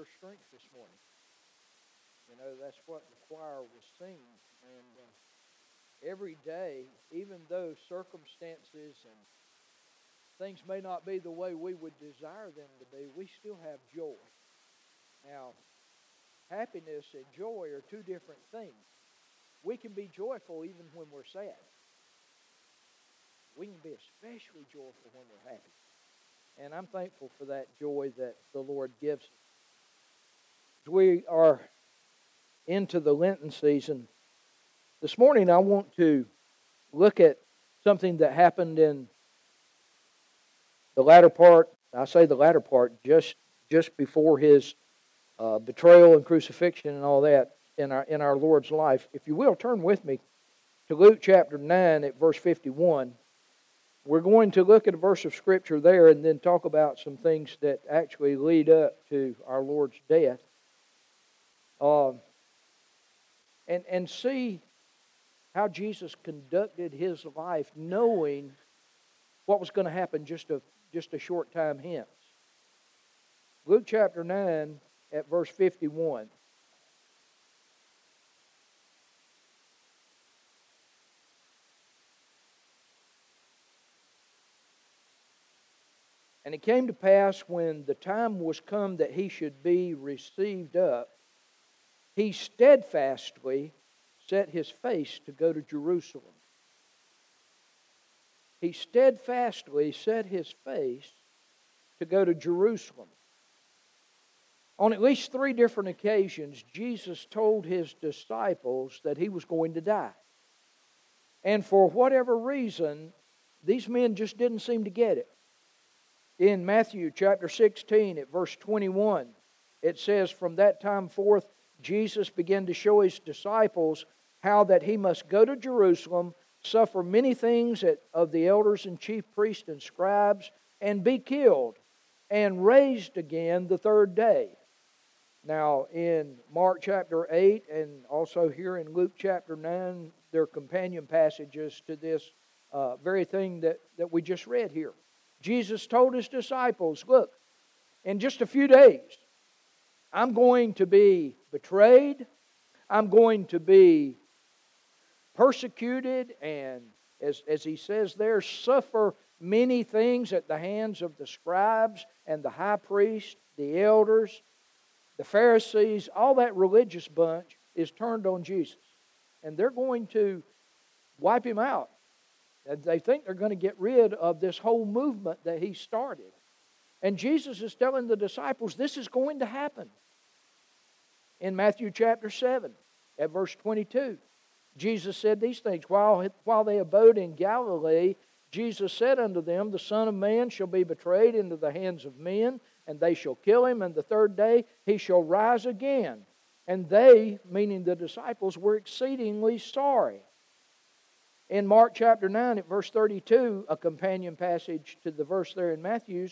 strength this morning. You know, that's what the choir was singing. And every day, even though circumstances and things may not be the way we would desire them to be, we still have joy. Now, happiness and joy are two different things. We can be joyful even when we're sad. We can be especially joyful when we're happy. And I'm thankful for that joy that the Lord gives us. As we are into the Lenten season, this morning I want to look at something that happened in the latter part. I say the latter part, just before his betrayal and crucifixion and all that in our Lord's life. If you will, turn with me to Luke chapter 9 at verse 51. We're going to look at a verse of Scripture there and then talk about some things that actually lead up to our Lord's death. And see how Jesus conducted his life knowing what was going to happen just a short time hence. Luke chapter 9 at verse 51. And it came to pass when the time was come that he should be received up, he steadfastly set his face to go to Jerusalem. He steadfastly set his face to go to Jerusalem. On at least 3 different occasions, Jesus told his disciples that he was going to die. And for whatever reason, these men just didn't seem to get it. In Matthew chapter 16 at verse 21, it says, "From that time forth, Jesus began to show his disciples how that he must go to Jerusalem, suffer many things of the elders and chief priests and scribes, and be killed, and raised again the 3rd day." Now, in Mark chapter 8 and also here in Luke chapter 9, there are companion passages to this very thing that we just read here. Jesus told his disciples, look, in just a few days, I'm going to be betrayed. I'm going to be persecuted and, as he says there, suffer many things at the hands of the scribes and the high priest, the elders, the Pharisees. All that religious bunch is turned on Jesus. And they're going to wipe him out. They think they're going to get rid of this whole movement that he started. And Jesus is telling the disciples this is going to happen. In Matthew chapter 7 at verse 22, Jesus said these things. While they abode in Galilee, Jesus said unto them, "The Son of Man shall be betrayed into the hands of men, and they shall kill him, and the 3rd day he shall rise again." And they, meaning the disciples, were exceedingly sorry. In Mark chapter 9 at verse 32, a companion passage to the verse there in Matthew's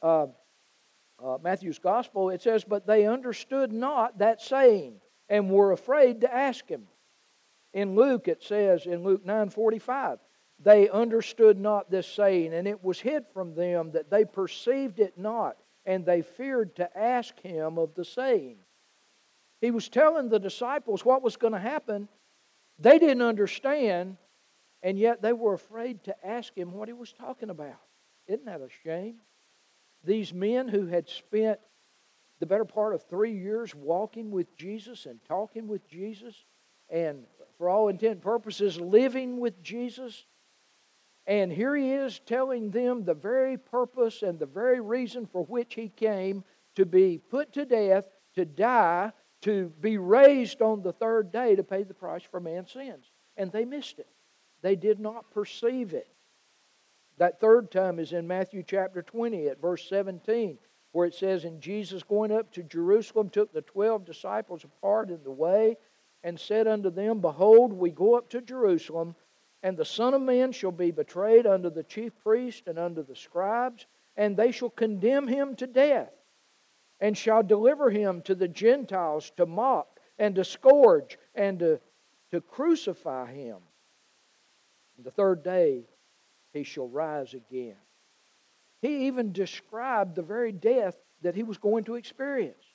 Gospel, it says, "But they understood not that saying, and were afraid to ask him." In Luke, it says, in Luke 9:45, "They understood not this saying, and it was hid from them that they perceived it not, and they feared to ask him of the saying." He was telling the disciples what was going to happen. They didn't understand, and yet they were afraid to ask him what he was talking about. Isn't that a shame? These men who had spent the better part of 3 years walking with Jesus and talking with Jesus, and for all intent and purposes living with Jesus. And here he is telling them the very purpose and the very reason for which he came, to be put to death, to die, to be raised on the 3rd day to pay the price for man's sins. And they missed it. They did not perceive it. That 3rd time is in Matthew chapter 20 at verse 17, where it says, "And Jesus going up to Jerusalem took the 12 disciples apart in the way, and said unto them, Behold, we go up to Jerusalem, and the Son of Man shall be betrayed unto the chief priests and unto the scribes, and they shall condemn him to death, and shall deliver him to the Gentiles to mock and to scourge and to crucify him. And the 3rd day he shall rise again." He even described the very death that he was going to experience.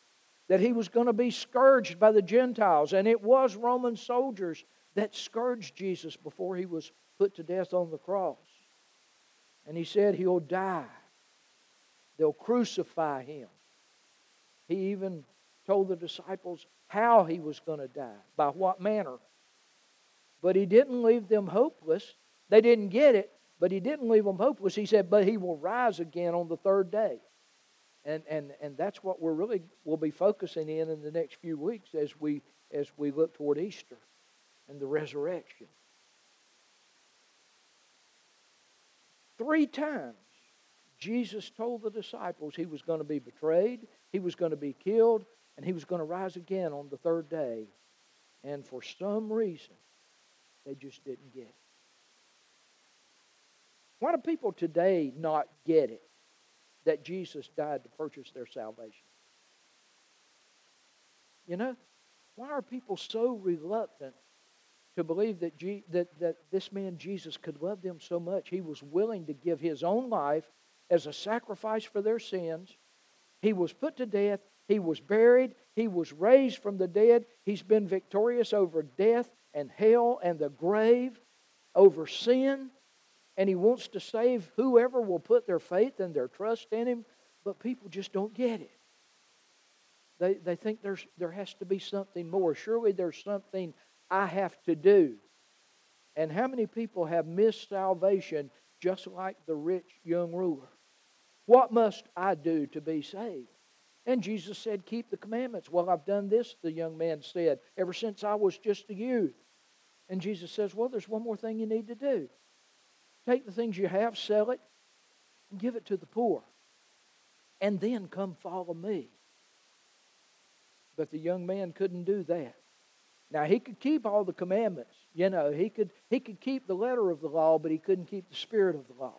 that he was going to be scourged by the Gentiles. And it was Roman soldiers that scourged Jesus before he was put to death on the cross. And he said he'll die. They'll crucify him. He even told the disciples how he was going to die, by what manner. But he didn't leave them hopeless. They didn't get it, but he didn't leave them hopeless. He said, but he will rise again on the third day. And that's what we'll be focusing in the next few weeks as we look toward Easter and the resurrection. 3 times Jesus told the disciples he was going to be betrayed, he was going to be killed, and he was going to rise again on the third day. And for some reason, they just didn't get it. Why do people today not get it that Jesus died to purchase their salvation? You know, why are people so reluctant to believe that this man Jesus could love them so much? He was willing to give his own life as a sacrifice for their sins. He was put to death. He was buried. He was raised from the dead. He's been victorious over death and hell and the grave, over sin. And he wants to save whoever will put their faith and their trust in him. But people just don't get it. They think there has to be something more. Surely there's something I have to do. And how many people have missed salvation just like the rich young ruler? What must I do to be saved? And Jesus said, keep the commandments. Well, I've done this, the young man said, ever since I was just a youth. And Jesus says, well, there's one more thing you need to do. Take the things you have, sell it, and give it to the poor. And then come follow me. But the young man couldn't do that. Now, he could keep all the commandments. You know, he could keep the letter of the law, but he couldn't keep the spirit of the law.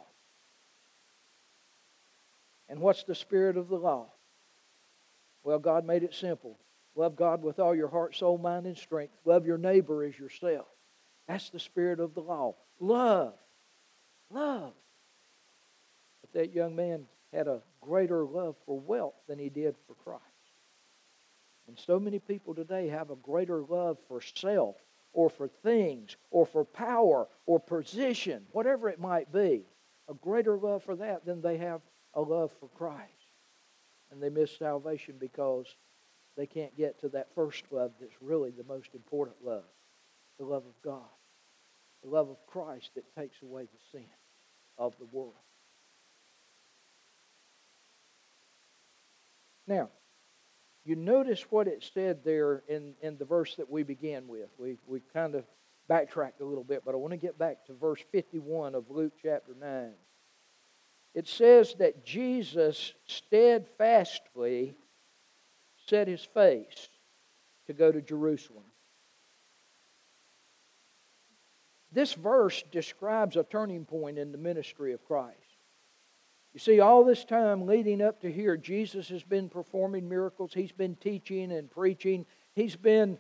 And what's the spirit of the law? Well, God made it simple. Love God with all your heart, soul, mind, and strength. Love your neighbor as yourself. That's the spirit of the law. Love. Love. But that young man had a greater love for wealth than he did for Christ. And so many people today have a greater love for self, or for things, or for power, or position, whatever it might be. A greater love for that than they have a love for Christ. And they miss salvation because they can't get to that first love that's really the most important love. The love of God. The love of Christ that takes away the sin of the world. Now, you notice what it said there in the verse that we began with. We kind of backtracked a little bit, but I want to get back to verse 51 of Luke chapter 9. It says that Jesus steadfastly set his face to go to Jerusalem. This verse describes a turning point in the ministry of Christ. You see, all this time leading up to here, Jesus has been performing miracles. He's been teaching and preaching. He's been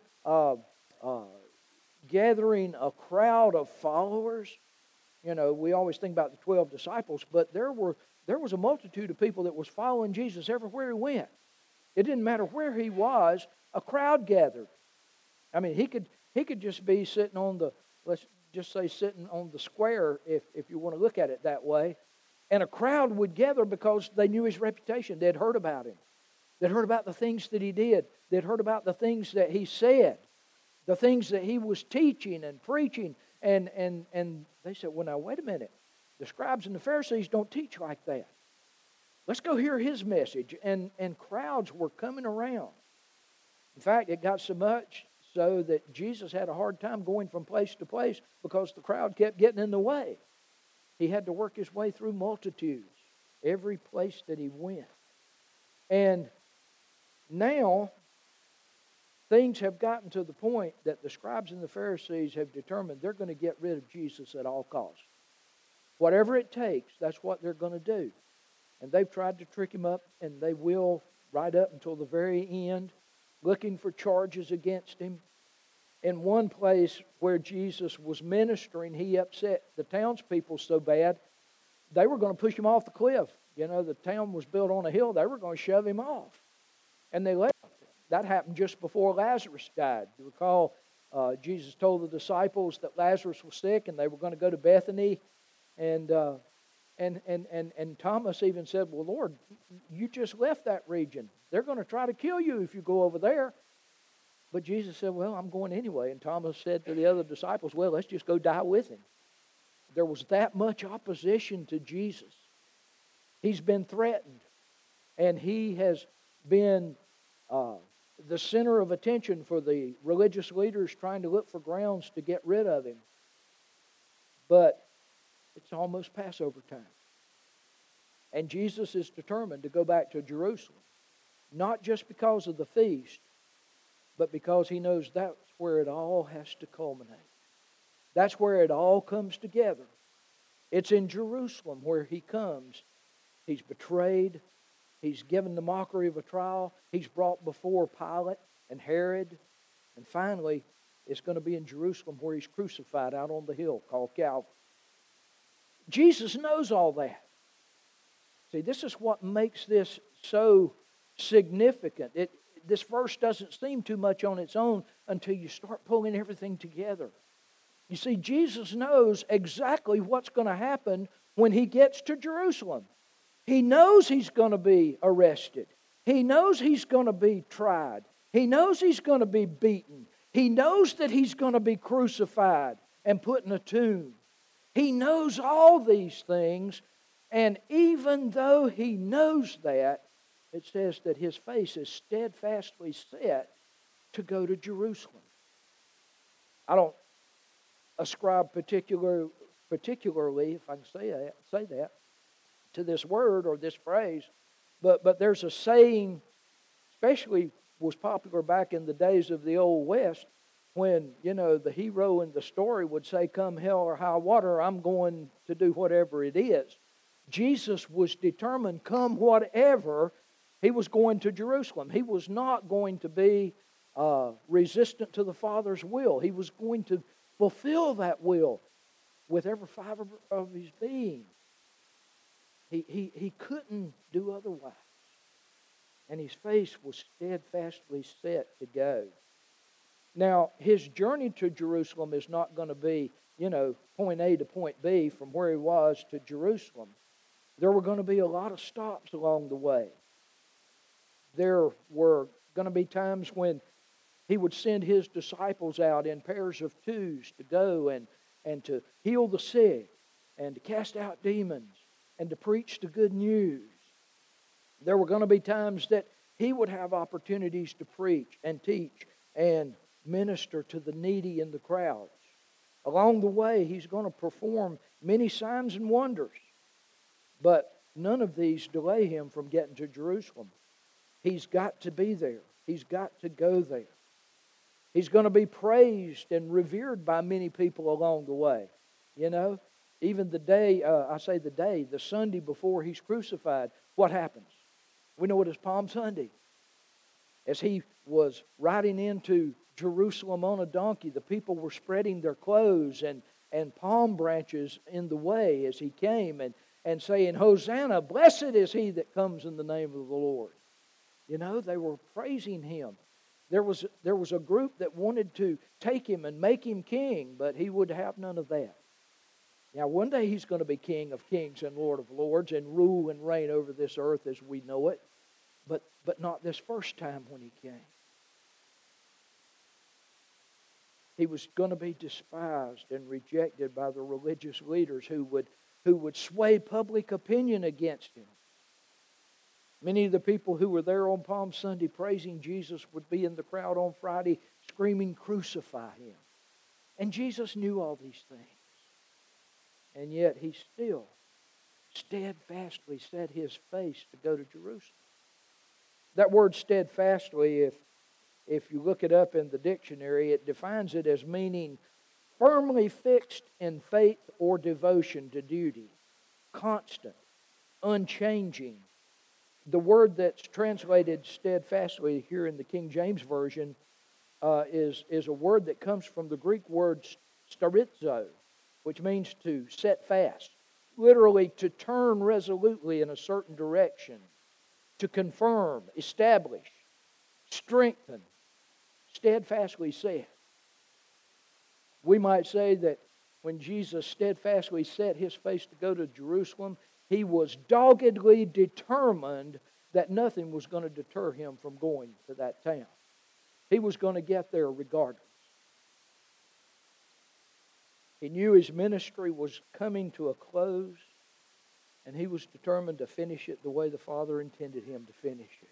gathering a crowd of followers. You know, we always think about the 12 disciples, but there was a multitude of people that was following Jesus everywhere he went. It didn't matter where he was, a crowd gathered. I mean, he could just be sitting on the, let's just say sitting on the square, if you want to look at it that way, and a crowd would gather because they knew his reputation. They'd heard about him. They'd heard about the things that he did. They'd heard about the things that he said, the things that he was teaching and preaching. And they said, well, now, wait a minute. The scribes and the Pharisees don't teach like that. Let's go hear his message. And crowds were coming around. In fact, it got so much so that Jesus had a hard time going from place to place because the crowd kept getting in the way. He had to work his way through multitudes, every place that he went. And now, things have gotten to the point that the scribes and the Pharisees have determined they're going to get rid of Jesus at all costs. Whatever it takes, that's what they're going to do. And they've tried to trick him up, and they will right up until the very end, looking for charges against him. In one place where Jesus was ministering, he upset the townspeople so bad, they were going to push him off the cliff. You know, the town was built on a hill. They were going to shove him off. And they left him. that happened just before Lazarus died. You recall, Jesus told the disciples that Lazarus was sick and they were going to go to Bethany. And Thomas even said, well, Lord, you just left that region. They're going to try to kill you if you go over there. But Jesus said, well, I'm going anyway. And Thomas said to the other disciples, well, let's just go die with him. There was that much opposition to Jesus. He's been threatened. And he has been the center of attention for the religious leaders trying to look for grounds to get rid of him. But it's almost Passover time. And Jesus is determined to go back to Jerusalem. Not just because of the feast, but because he knows that's where it all has to culminate. That's where it all comes together. It's in Jerusalem where he comes. He's betrayed. He's given the mockery of a trial. He's brought before Pilate and Herod. And finally, it's going to be in Jerusalem where he's crucified out on the hill called Calvary. Jesus knows all that. See, this is what makes this so significant. This verse doesn't seem too much on its own until you start pulling everything together. You see, Jesus knows exactly what's going to happen when he gets to Jerusalem. He knows he's going to be arrested. He knows he's going to be tried. He knows he's going to be beaten. He knows that he's going to be crucified and put in a tomb. He knows all these things, and even though he knows that, it says that his face is steadfastly set to go to Jerusalem. I don't ascribe particularly, if I can say that, to this word or this phrase, but there's a saying, especially was popular back in the days of the Old West, when, the hero in the story would say, come hell or high water, I'm going to do whatever it is. Jesus was determined, come whatever, he was going to Jerusalem. He was not going to be resistant to the Father's will. He was going to fulfill that will with every fiber of his being. He couldn't do otherwise. And his face was steadfastly set to go. Now, his journey to Jerusalem is not going to be, point A to point B from where he was to Jerusalem. There were going to be a lot of stops along the way. There were going to be times when he would send his disciples out in pairs of twos to go and to heal the sick and to cast out demons and to preach the good news. There were going to be times that he would have opportunities to preach and teach and minister to the needy in the crowds. Along the way, he's going to perform many signs and wonders. But none of these delay him from getting to Jerusalem. He's got to be there. He's got to go there. He's going to be praised and revered by many people along the way. Even the day, the Sunday before he's crucified, what happens? We know it as Palm Sunday. As he was riding into Jerusalem on a donkey, the people were spreading their clothes and palm branches in the way as he came and saying, Hosanna, blessed is he that comes in the name of the Lord. They were praising him. There was a group that wanted to take him and make him king, but he would have none of that. Now, one day he's going to be King of kings and Lord of lords and rule and reign over this earth as we know it, but not this first time when he came. He was going to be despised and rejected by the religious leaders who would sway public opinion against him. Many of the people who were there on Palm Sunday praising Jesus would be in the crowd on Friday screaming, crucify him. And Jesus knew all these things. And yet he still steadfastly set his face to go to Jerusalem. That word steadfastly, if you look it up in the dictionary, it defines it as meaning firmly fixed in faith or devotion to duty, constant, unchanging. The word that's translated steadfastly here in the King James Version is a word that comes from the Greek word starizo, which means to set fast, literally to turn resolutely in a certain direction, to confirm, establish, strengthened, steadfastly set. We might say that when Jesus steadfastly set his face to go to Jerusalem, he was doggedly determined that nothing was going to deter him from going to that town. He was going to get there regardless. He knew his ministry was coming to a close, and he was determined to finish it the way the Father intended him to finish it.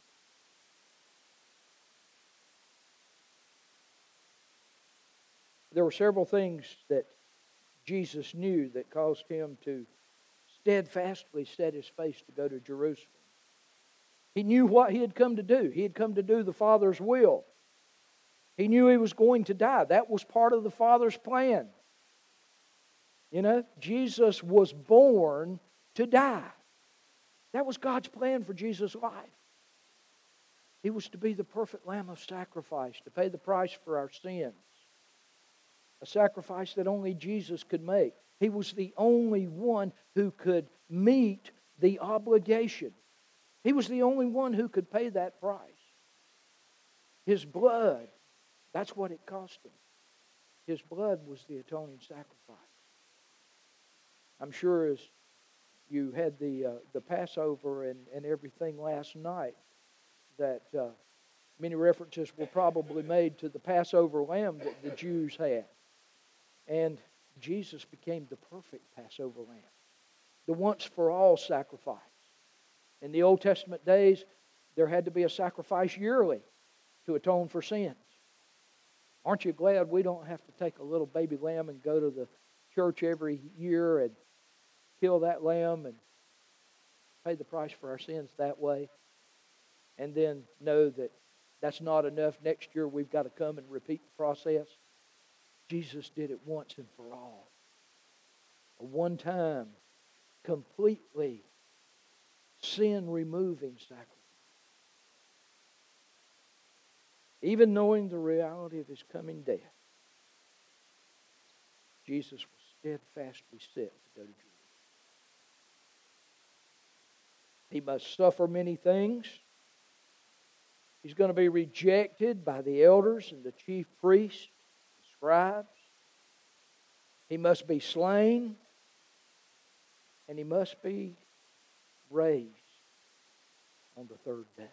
There were several things that Jesus knew that caused him to steadfastly set his face to go to Jerusalem. He knew what he had come to do. He had come to do the Father's will. He knew he was going to die. That was part of the Father's plan. You know, Jesus was born to die. That was God's plan for Jesus' life. He was to be the perfect Lamb of sacrifice, to pay the price for our sins. A sacrifice that only Jesus could make. He was the only one who could meet the obligation. He was the only one who could pay that price. His blood, that's what it cost him. His blood was the atoning sacrifice. I'm sure as you had the Passover and everything last night, that many references were probably made to the Passover lamb that the Jews had. And Jesus became the perfect Passover lamb, the once-for-all sacrifice. In the Old Testament days, there had to be a sacrifice yearly to atone for sins. Aren't you glad we don't have to take a little baby lamb and go to the church every year and kill that lamb and pay the price for our sins that way, and then know that that's not enough? Next year we've got to come and repeat the process. Jesus did it once and for all. A one-time, completely sin-removing sacrifice. Even knowing the reality of his coming death, Jesus was steadfastly set to go to Jerusalem. He must suffer many things. He's going to be rejected by the elders and the chief priests, the scribes. He must be slain. And he must be raised on the third day.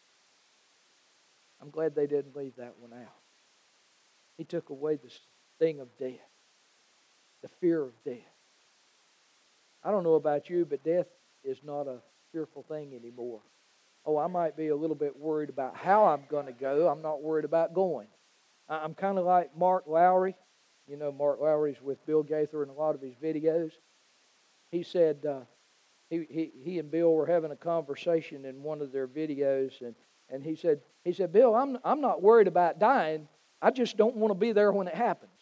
I'm glad they didn't leave that one out. He took away the sting of death, the fear of death. I don't know about you, but death is not a fearful thing anymore. Oh, I might be a little bit worried about how I'm going to go. I'm not worried about going. I'm kind of like Mark Lowry. You know, Mark Lowry's with Bill Gaither in a lot of his videos. He said he and Bill were having a conversation in one of their videos, and he said, Bill, I'm not worried about dying. I just don't want to be there when it happens.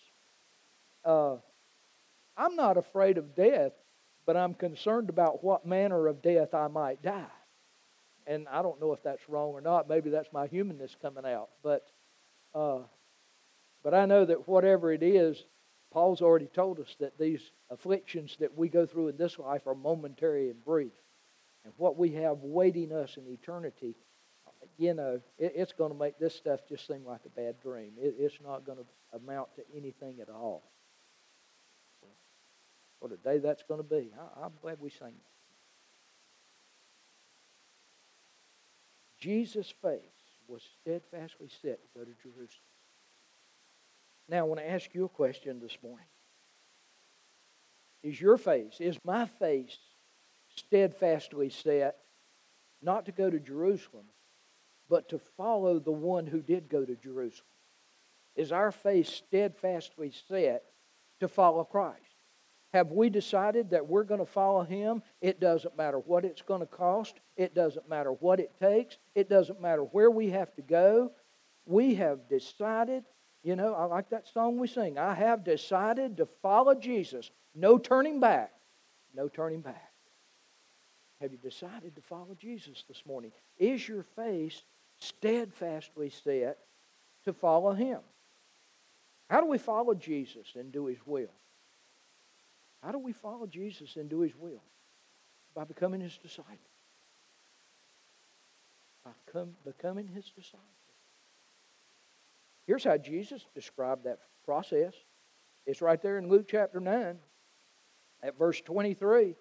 I'm not afraid of death, but I'm concerned about what manner of death I might die. And I don't know if that's wrong or not. Maybe that's my humanness coming out. But I know that whatever it is, Paul's already told us that these afflictions that we go through in this life are momentary and brief. And what we have waiting us in eternity, you know, it's going to make this stuff just seem like a bad dream. It's not going to amount to anything at all. What a day that's going to be. I'm glad we sang that. Jesus' face was steadfastly set to go to Jerusalem. Now, I want to ask you a question this morning. Is your face, is my face steadfastly set not to go to Jerusalem, but to follow the one who did go to Jerusalem? Is our face steadfastly set to follow Christ? Have we decided that we're going to follow Him? It doesn't matter what it's going to cost. It doesn't matter what it takes. It doesn't matter where we have to go. We have decided, you know, I like that song we sing, I have decided to follow Jesus. No turning back. No turning back. Have you decided to follow Jesus this morning? Is your face steadfastly set to follow Him? How do we follow Jesus and do His will? How do we follow Jesus and do His will? By becoming His disciple. By becoming His disciple. Here's how Jesus described that process. It's right there in Luke chapter 9 at verse 23.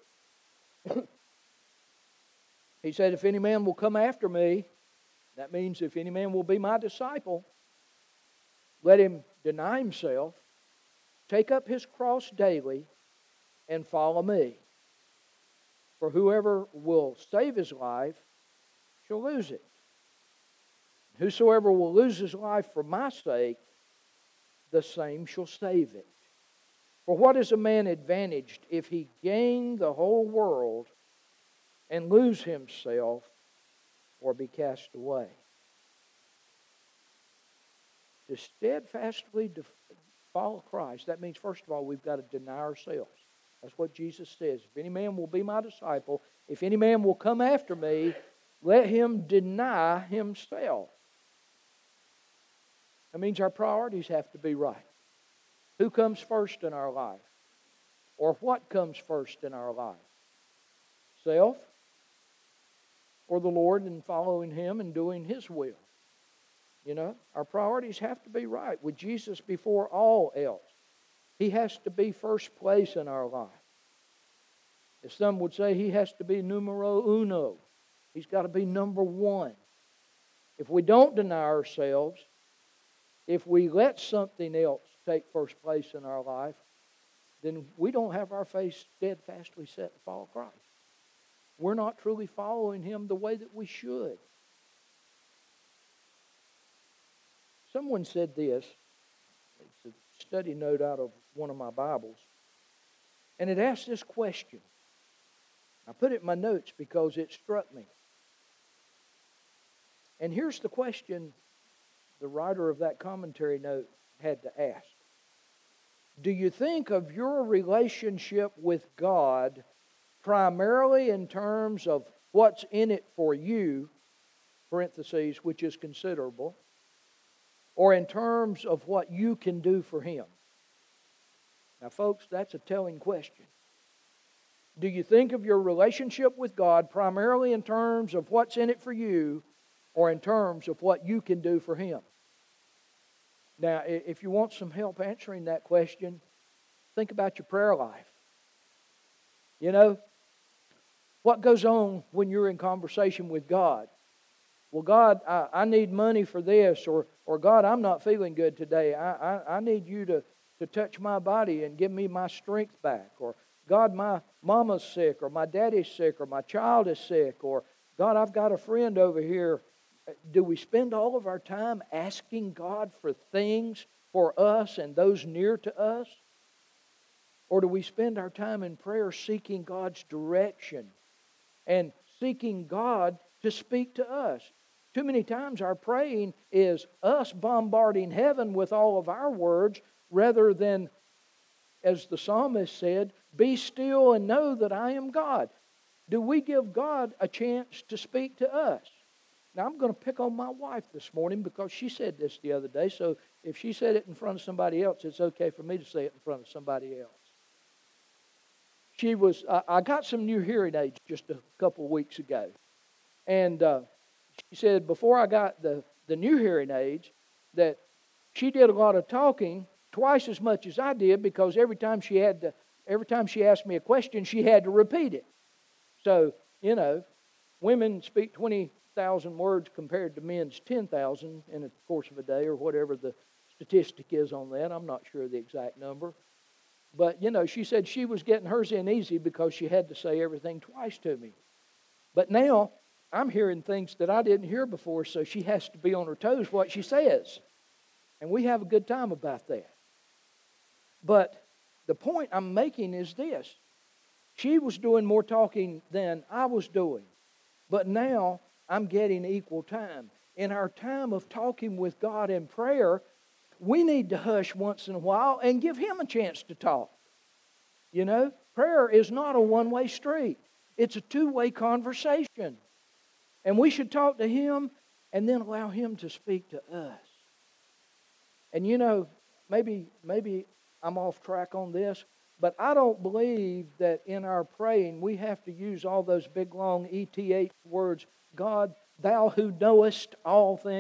He said, if any man will come after me, that means if any man will be my disciple, let him deny himself, take up his cross daily, and follow me. For whoever will save his life shall lose it. Whosoever will lose his life for my sake, the same shall save it. For what is a man advantaged if he gain the whole world and lose himself or be cast away? To steadfastly follow Christ, that means, first of all, we've got to deny ourselves. That's what Jesus says. If any man will be my disciple, if any man will come after me, let him deny himself. That means our priorities have to be right. Who comes first in our life? Or what comes first in our life? Self? Or the Lord and following Him and doing His will? You know, our priorities have to be right, with Jesus before all else. He has to be first place in our life. As some would say, He has to be numero uno. He's got to be number one. If we don't deny ourselves, if we let something else take first place in our life, then we don't have our face steadfastly set to follow Christ. We're not truly following Him the way that we should. Someone said this. It's a study note out of one of my Bibles. And it asked this question. I put it in my notes because it struck me. And here's the question the writer of that commentary note had to ask. Do you think of your relationship with God primarily in terms of what's in it for you, parentheses, which is considerable, or in terms of what you can do for Him? Now, folks, that's a telling question. Do you think of your relationship with God primarily in terms of what's in it for you, or in terms of what you can do for Him? Now, if you want some help answering that question, think about your prayer life. You know, what goes on when you're in conversation with God? Well, God, I need money for this, or God, I'm not feeling good today. I need you to touch my body and give me my strength back. Or God, my mama's sick, or my daddy's sick, or my child is sick, or God, I've got a friend over here. Do we spend all of our time asking God for things for us and those near to us? Or do we spend our time in prayer seeking God's direction and seeking God to speak to us? Too many times our praying is us bombarding heaven with all of our words rather than, as the psalmist said, be still and know that I am God. Do we give God a chance to speak to us? Now, I'm going to pick on my wife this morning because she said this the other day. So if she said it in front of somebody else, it's okay for me to say it in front of somebody else. I got some new hearing aids just a couple of weeks ago. And she said before I got the new hearing aids that she did a lot of talking, twice as much as I did, because every time she asked me a question, she had to repeat it. So, you know, women speak 20,000 words compared to men's 10,000 in the course of a day, or whatever the statistic is on that. I'm not sure of the exact number. But, you know, she said she was getting hers in easy because she had to say everything twice to me. But now I'm hearing things that I didn't hear before, so she has to be on her toes what she says. And we have a good time about that. But the point I'm making is this. She was doing more talking than I was doing. But now I'm getting equal time. In our time of talking with God in prayer, we need to hush once in a while and give Him a chance to talk. You know, prayer is not a one-way street. It's a two-way conversation. And we should talk to Him and then allow Him to speak to us. And you know, maybe I'm off track on this, but I don't believe that in our praying we have to use all those big long ETH words. God, Thou who knowest all things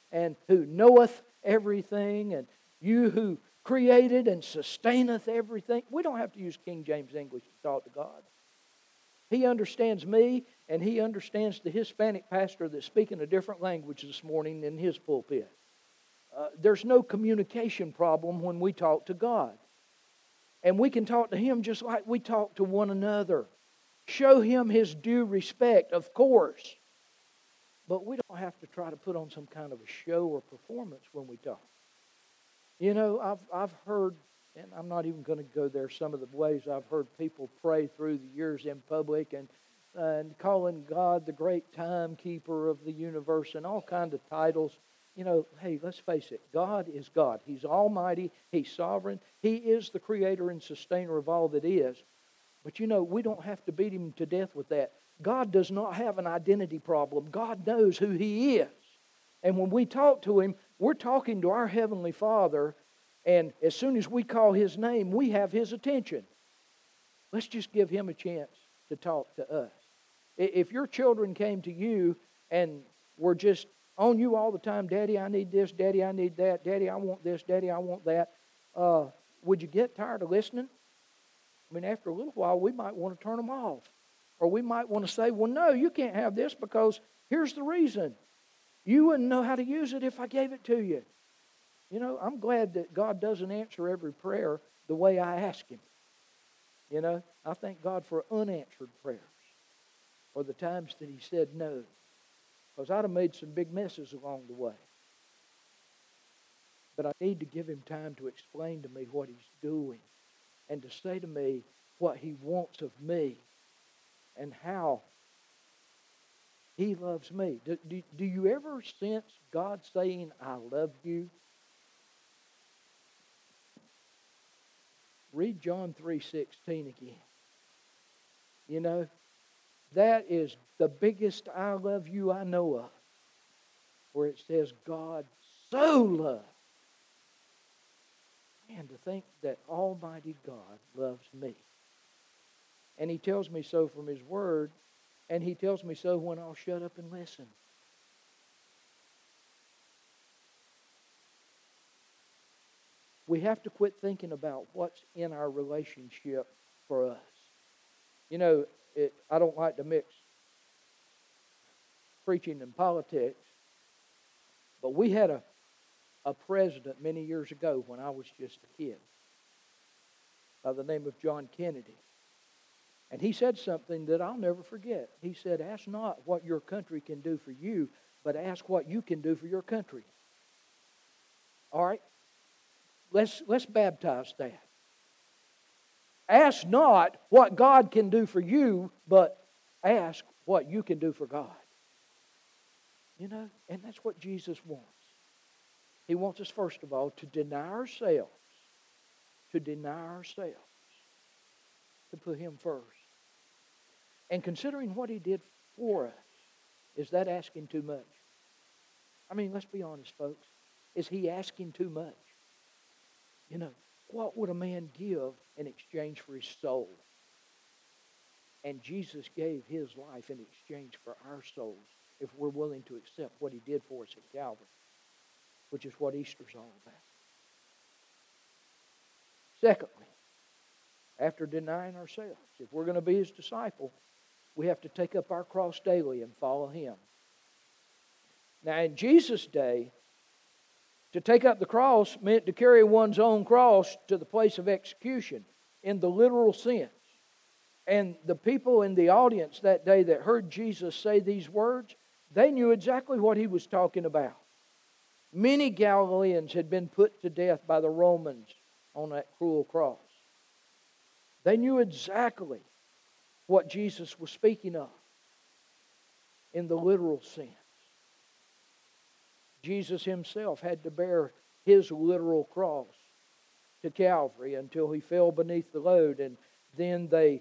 and who knoweth everything, and you who created and sustaineth everything. We don't have to use King James English to talk to God. He understands me, and He understands the Hispanic pastor that's speaking a different language this morning in his pulpit. There's no communication problem when we talk to God. And we can talk to Him just like we talk to one another. Show Him His due respect, of course. But we don't have to try to put on some kind of a show or performance when we talk. You know, I've heard, and I'm not even going to go there, some of the ways I've heard people pray through the years in public and calling God the great timekeeper of the universe and all kinds of titles. You know, hey, let's face it, God is God. He's almighty. He's sovereign. He is the creator and sustainer of all that is. But you know, we don't have to beat Him to death with that. God does not have an identity problem. God knows who He is. And when we talk to Him, we're talking to our Heavenly Father, and as soon as we call His name, we have His attention. Let's just give Him a chance to talk to us. If your children came to you and were just on you all the time, Daddy, I need this, Daddy, I need that, Daddy, I want this, Daddy, I want that, would you get tired of listening? I mean, after a little while, we might want to turn them off. Or we might want to say, well, no, you can't have this because here's the reason. You wouldn't know how to use it if I gave it to you. You know, I'm glad that God doesn't answer every prayer the way I ask Him. You know, I thank God for unanswered prayers or the times that He said no. Because I'd have made some big messes along the way. But I need to give Him time to explain to me what He's doing and to say to me what He wants of me and how He loves me. Do you ever sense God saying, I love you? Read John 3:16 again. You know, that is the biggest I love you I know of, where it says God so loved. Man, to think that Almighty God loves me. And He tells me so from His Word, and He tells me so when I'll shut up and listen. We have to quit thinking about what's in our relationship for us. You know, I don't like to mix preaching and politics, but we had a president many years ago when I was just a kid by the name of John Kennedy. And he said something that I'll never forget. He said, ask not what your country can do for you, but ask what you can do for your country. All right? Let's baptize that. Ask not what God can do for you, but ask what you can do for God. You know, and that's what Jesus wants. He wants us, first of all, to deny ourselves. To deny ourselves. To put Him first. And considering what He did for us, is that asking too much? I mean, let's be honest, folks. Is He asking too much? You know, what would a man give in exchange for his soul? And Jesus gave His life in exchange for our souls if we're willing to accept what He did for us at Calvary, which is what Easter's all about. Secondly, after denying ourselves, if we're going to be His disciple, we have to take up our cross daily and follow Him. Now, in Jesus' day, to take up the cross meant to carry one's own cross to the place of execution in the literal sense. And the people in the audience that day that heard Jesus say these words, they knew exactly what He was talking about. Many Galileans had been put to death by the Romans on that cruel cross. They knew exactly what Jesus was speaking of in the literal sense. Jesus Himself had to bear His literal cross to Calvary until He fell beneath the load, and then they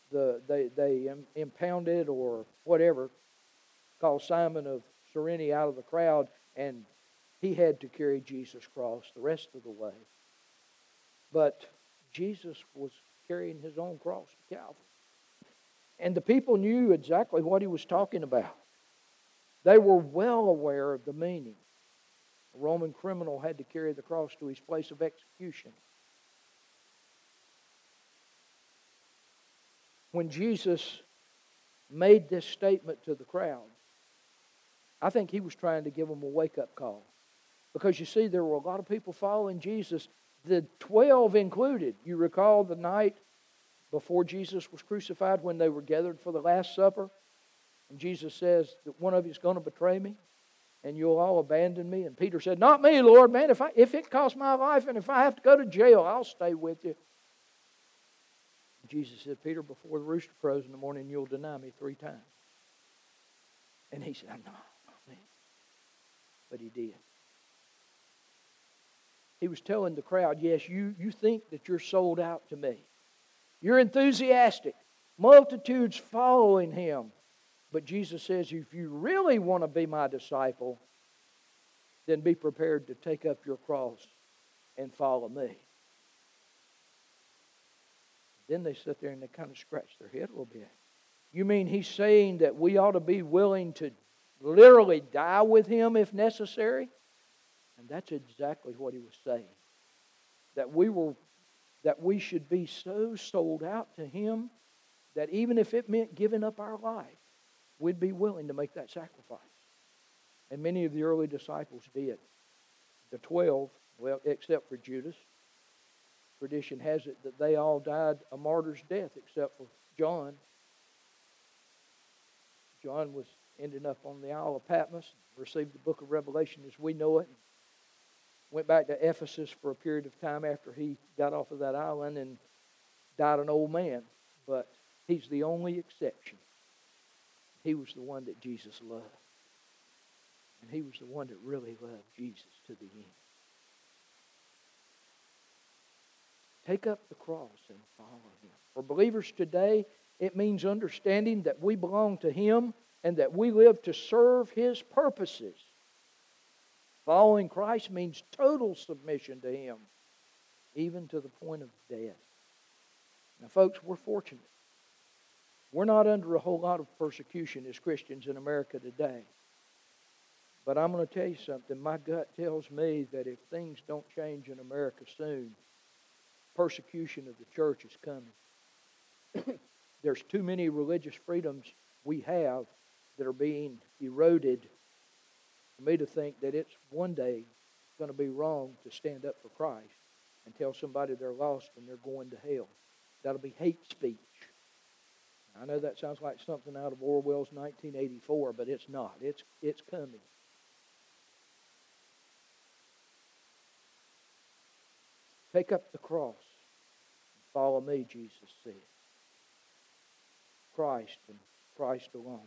impounded or whatever, called Simon of Cyrene out of the crowd, and he had to carry Jesus' cross the rest of the way. But Jesus was carrying His own cross to Calvary. And the people knew exactly what He was talking about. They were well aware of the meaning A Roman criminal had to carry the cross to his place of execution. When Jesus made this statement to the crowd, I think he was trying to give them a wake-up call. Because you see, there were a lot of people following Jesus, the 12 included. You recall the night before Jesus was crucified when they were gathered for the Last Supper? And Jesus says that one of you is going to betray me and you'll all abandon me. And Peter said, "Not me, Lord, man. If it costs my life and if I have to go to jail, I'll stay with you." And Jesus said, "Peter, before the rooster crows in the morning, you'll deny me 3 times. And he said, "I'm not me." But he did. He was telling the crowd, yes, you think that you're sold out to me. You're enthusiastic. Multitudes following him. But Jesus says, if you really want to be my disciple, then be prepared to take up your cross and follow me. Then they sit there and they kind of scratch their head a little bit. You mean he's saying that we ought to be willing to literally die with him if necessary? And that's exactly what he was saying. That we should be so sold out to him that even if it meant giving up our life, we'd be willing to make that sacrifice. And many of the early disciples did. The 12, well, except for Judas, tradition has it that they all died a martyr's death except for John. John was ending up on the Isle of Patmos, received the book of Revelation as we know it, went back to Ephesus for a period of time after he got off of that island and died an old man. But he's the only exception. He was the one that Jesus loved. And he was the one that really loved Jesus to the end. Take up the cross and follow him. For believers today, it means understanding that we belong to him and that we live to serve his purposes. Following Christ means total submission to him, even to the point of death. Now, folks, we're fortunate. We're not under a whole lot of persecution as Christians in America today. But I'm going to tell you something. My gut tells me that if things don't change in America soon, persecution of the church is coming. There's too many religious freedoms we have that are being eroded for me to think that it's one day going to be wrong to stand up for Christ and tell somebody they're lost and they're going to hell. That'll be hate speech. I know that sounds like something out of Orwell's 1984, but it's not. It's coming. Take up the cross and follow me, Jesus said. Christ and Christ alone.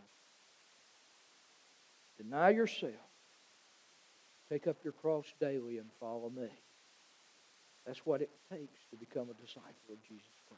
Deny yourself. Take up your cross daily and follow me. That's what it takes to become a disciple of Jesus Christ.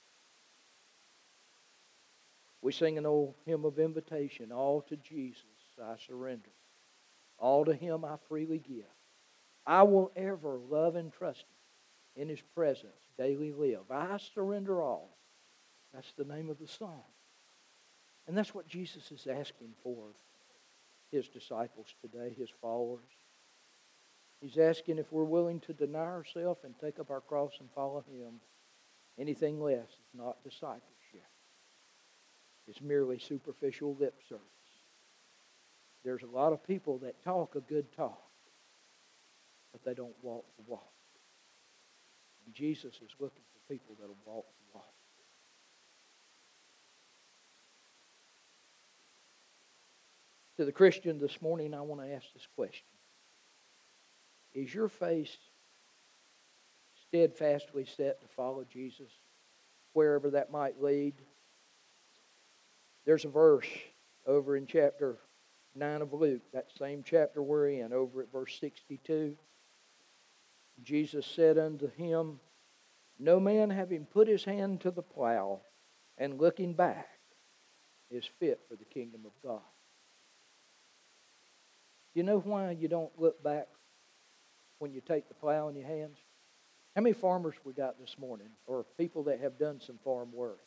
We sing an old hymn of invitation. All to Jesus I surrender. All to him I freely give. I will ever love and trust him. In his presence daily live. I surrender all. That's the name of the song. And that's what Jesus is asking for his disciples today, his followers. He's asking if we're willing to deny ourselves and take up our cross and follow him. Anything less is not discipleship. It's merely superficial lip service. There's a lot of people that talk a good talk, but they don't walk the walk. And Jesus is looking for people that will walk the walk. To the Christian this morning, I want to ask this question. Is your face steadfastly set to follow Jesus, wherever that might lead? There's a verse over in chapter 9 of Luke, that same chapter we're in, over at verse 62. Jesus said unto him, No man having put his hand to the plow and looking back is fit for the kingdom of God. You know why you don't look back when you take the plow in your hands? How many farmers we got this morning, or people that have done some farm work?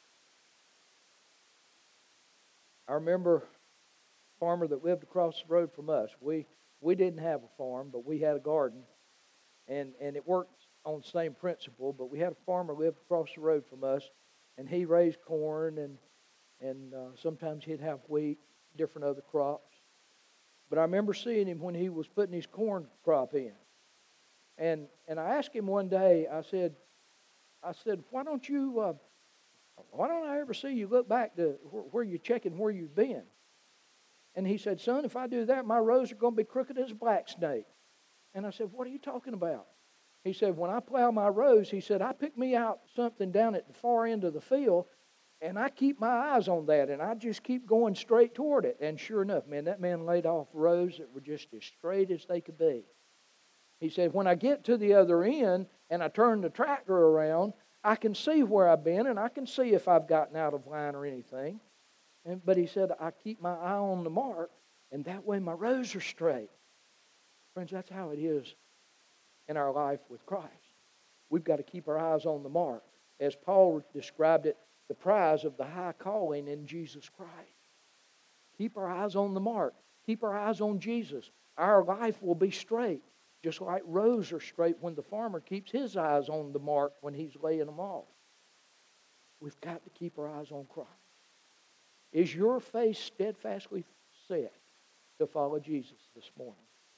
I remember a farmer that lived across the road from us. We We didn't have a farm, but we had a garden. And it worked on the same principle, but we had a farmer live across the road from us, and he raised corn, and sometimes he'd have wheat, different other crops. But I remember seeing him when he was putting his corn crop in. And I asked him one day, I said, why don't I ever see you look back to where you're checking where you've been? And he said, son, if I do that, my rows are going to be crooked as a black snake. And I said, what are you talking about? He said, when I plow my rows, he said, I pick me out something down at the far end of the field, and I keep my eyes on that, and I just keep going straight toward it. And sure enough, man, that man laid off rows that were just as straight as they could be. He said, when I get to the other end and I turn the tractor around, I can see where I've been, and I can see if I've gotten out of line or anything. But he said, I keep my eye on the mark, and that way my rows are straight. Friends, that's how it is in our life with Christ. We've got to keep our eyes on the mark. As Paul described it, the prize of the high calling in Jesus Christ. Keep our eyes on the mark. Keep our eyes on Jesus. Our life will be straight, just like rows are straight when the farmer keeps his eyes on the mark when he's laying them off. We've got to keep our eyes on Christ. Is your face steadfastly set to follow Jesus this morning?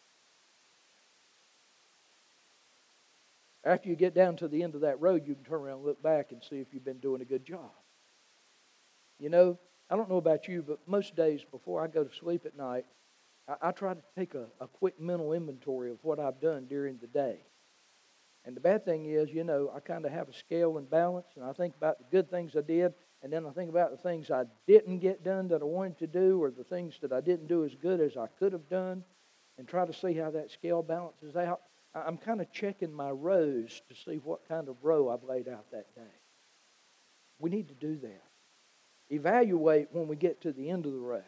After you get down to the end of that road, you can turn around and look back and see if you've been doing a good job. You know, I don't know about you, but most days before I go to sleep at night, I try to take a quick mental inventory of what I've done during the day. And the bad thing is, you know, I kind of have a scale and balance, and I think about the good things I did, and then I think about the things I didn't get done that I wanted to do, or the things that I didn't do as good as I could have done, and try to see how that scale balances out. I'm kind of checking my rows to see what kind of row I've laid out that day. We need to do that. Evaluate when we get to the end of the row.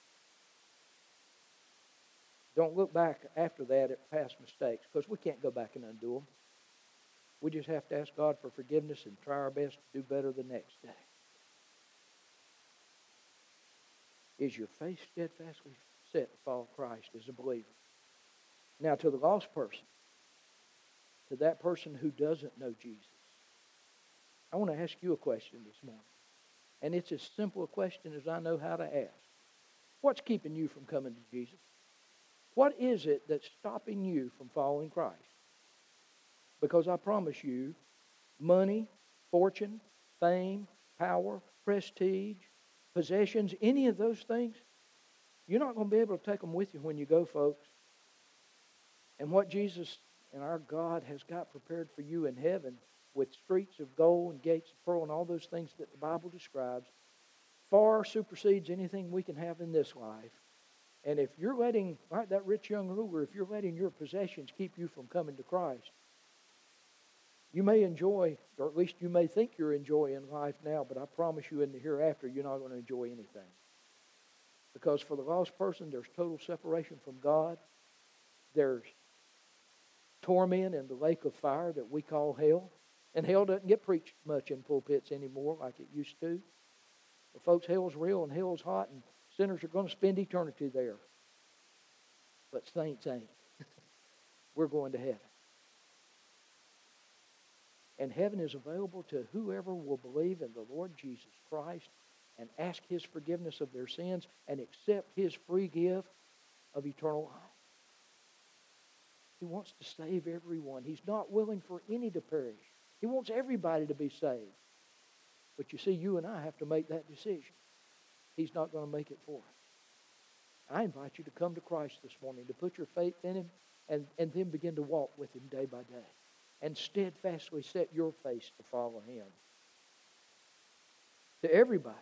Don't look back after that at past mistakes, because we can't go back and undo them. We just have to ask God for forgiveness and try our best to do better the next day. Is your faith steadfastly set to follow Christ as a believer? Now, to the lost person, to that person who doesn't know Jesus, I want to ask you a question this morning. And it's as simple a question as I know how to ask. What's keeping you from coming to Jesus? What is it that's stopping you from following Christ? Because I promise you, money, fortune, fame, power, prestige, possessions, any of those things, you're not going to be able to take them with you when you go, folks. And what Jesus and our God has got prepared for you in heaven, with streets of gold and gates of pearl and all those things that the Bible describes, far supersedes anything we can have in this life. And if you're letting, like that rich young ruler, if you're letting your possessions keep you from coming to Christ, you may enjoy, or at least you may think you're enjoying life now, but I promise you in the hereafter, you're not going to enjoy anything. Because for the lost person, there's total separation from God. There's torment in the lake of fire that we call hell. And hell doesn't get preached much in pulpits anymore like it used to. But folks, hell's real and hell's hot, and sinners are going to spend eternity there. But saints ain't. We're going to heaven. And heaven is available to whoever will believe in the Lord Jesus Christ and ask His forgiveness of their sins and accept His free gift of eternal life. He wants to save everyone. He's not willing for any to perish. He wants everybody to be saved. But you see, you and I have to make that decision. He's not going to make it for us. I invite you to come to Christ this morning, to put your faith in Him, and then begin to walk with Him day by day. And steadfastly set your face to follow Him. To everybody,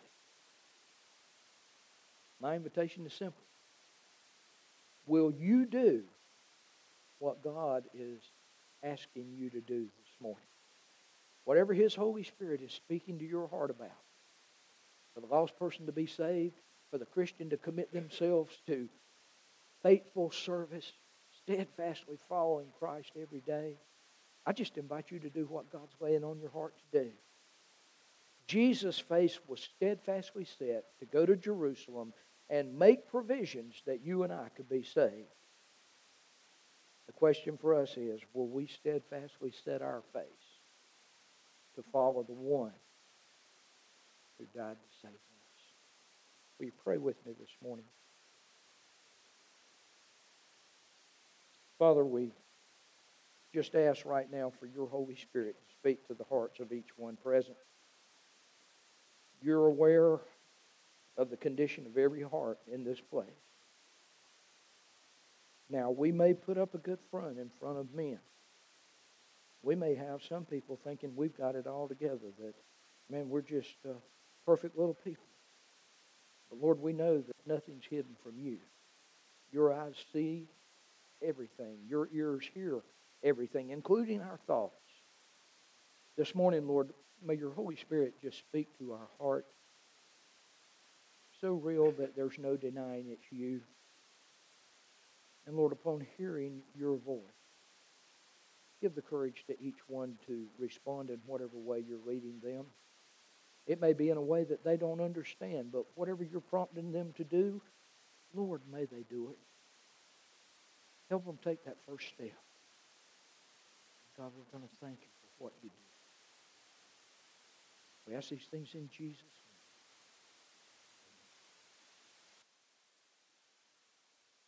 my invitation is simple. Will you do what God is asking you to do this morning? Whatever His Holy Spirit is speaking to your heart about. For the lost person to be saved, for the Christian to commit themselves to faithful service, steadfastly following Christ every day. I just invite you to do what God's laying on your heart to do. Jesus' face was steadfastly set to go to Jerusalem and make provisions that you and I could be saved. The question for us is, will we steadfastly set our face to follow the one who died to save us? Will you pray with me this morning? Father, we just ask right now for your Holy Spirit to speak to the hearts of each one present. You're aware of the condition of every heart in this place. Now, we may put up a good front in front of men. We may have some people thinking we've got it all together, that, man, we're just perfect little people. But Lord, we know that nothing's hidden from you. Your eyes see everything. Your ears hear everything, including our thoughts. This morning, Lord, may your Holy Spirit just speak to our heart. So real that there's no denying it's you. And Lord, upon hearing your voice, give the courage to each one to respond in whatever way you're leading them. It may be in a way that they don't understand, but whatever you're prompting them to do, Lord, may they do it. Help them take that first step. God, we're going to thank you for what you do. We ask these things in Jesus' name.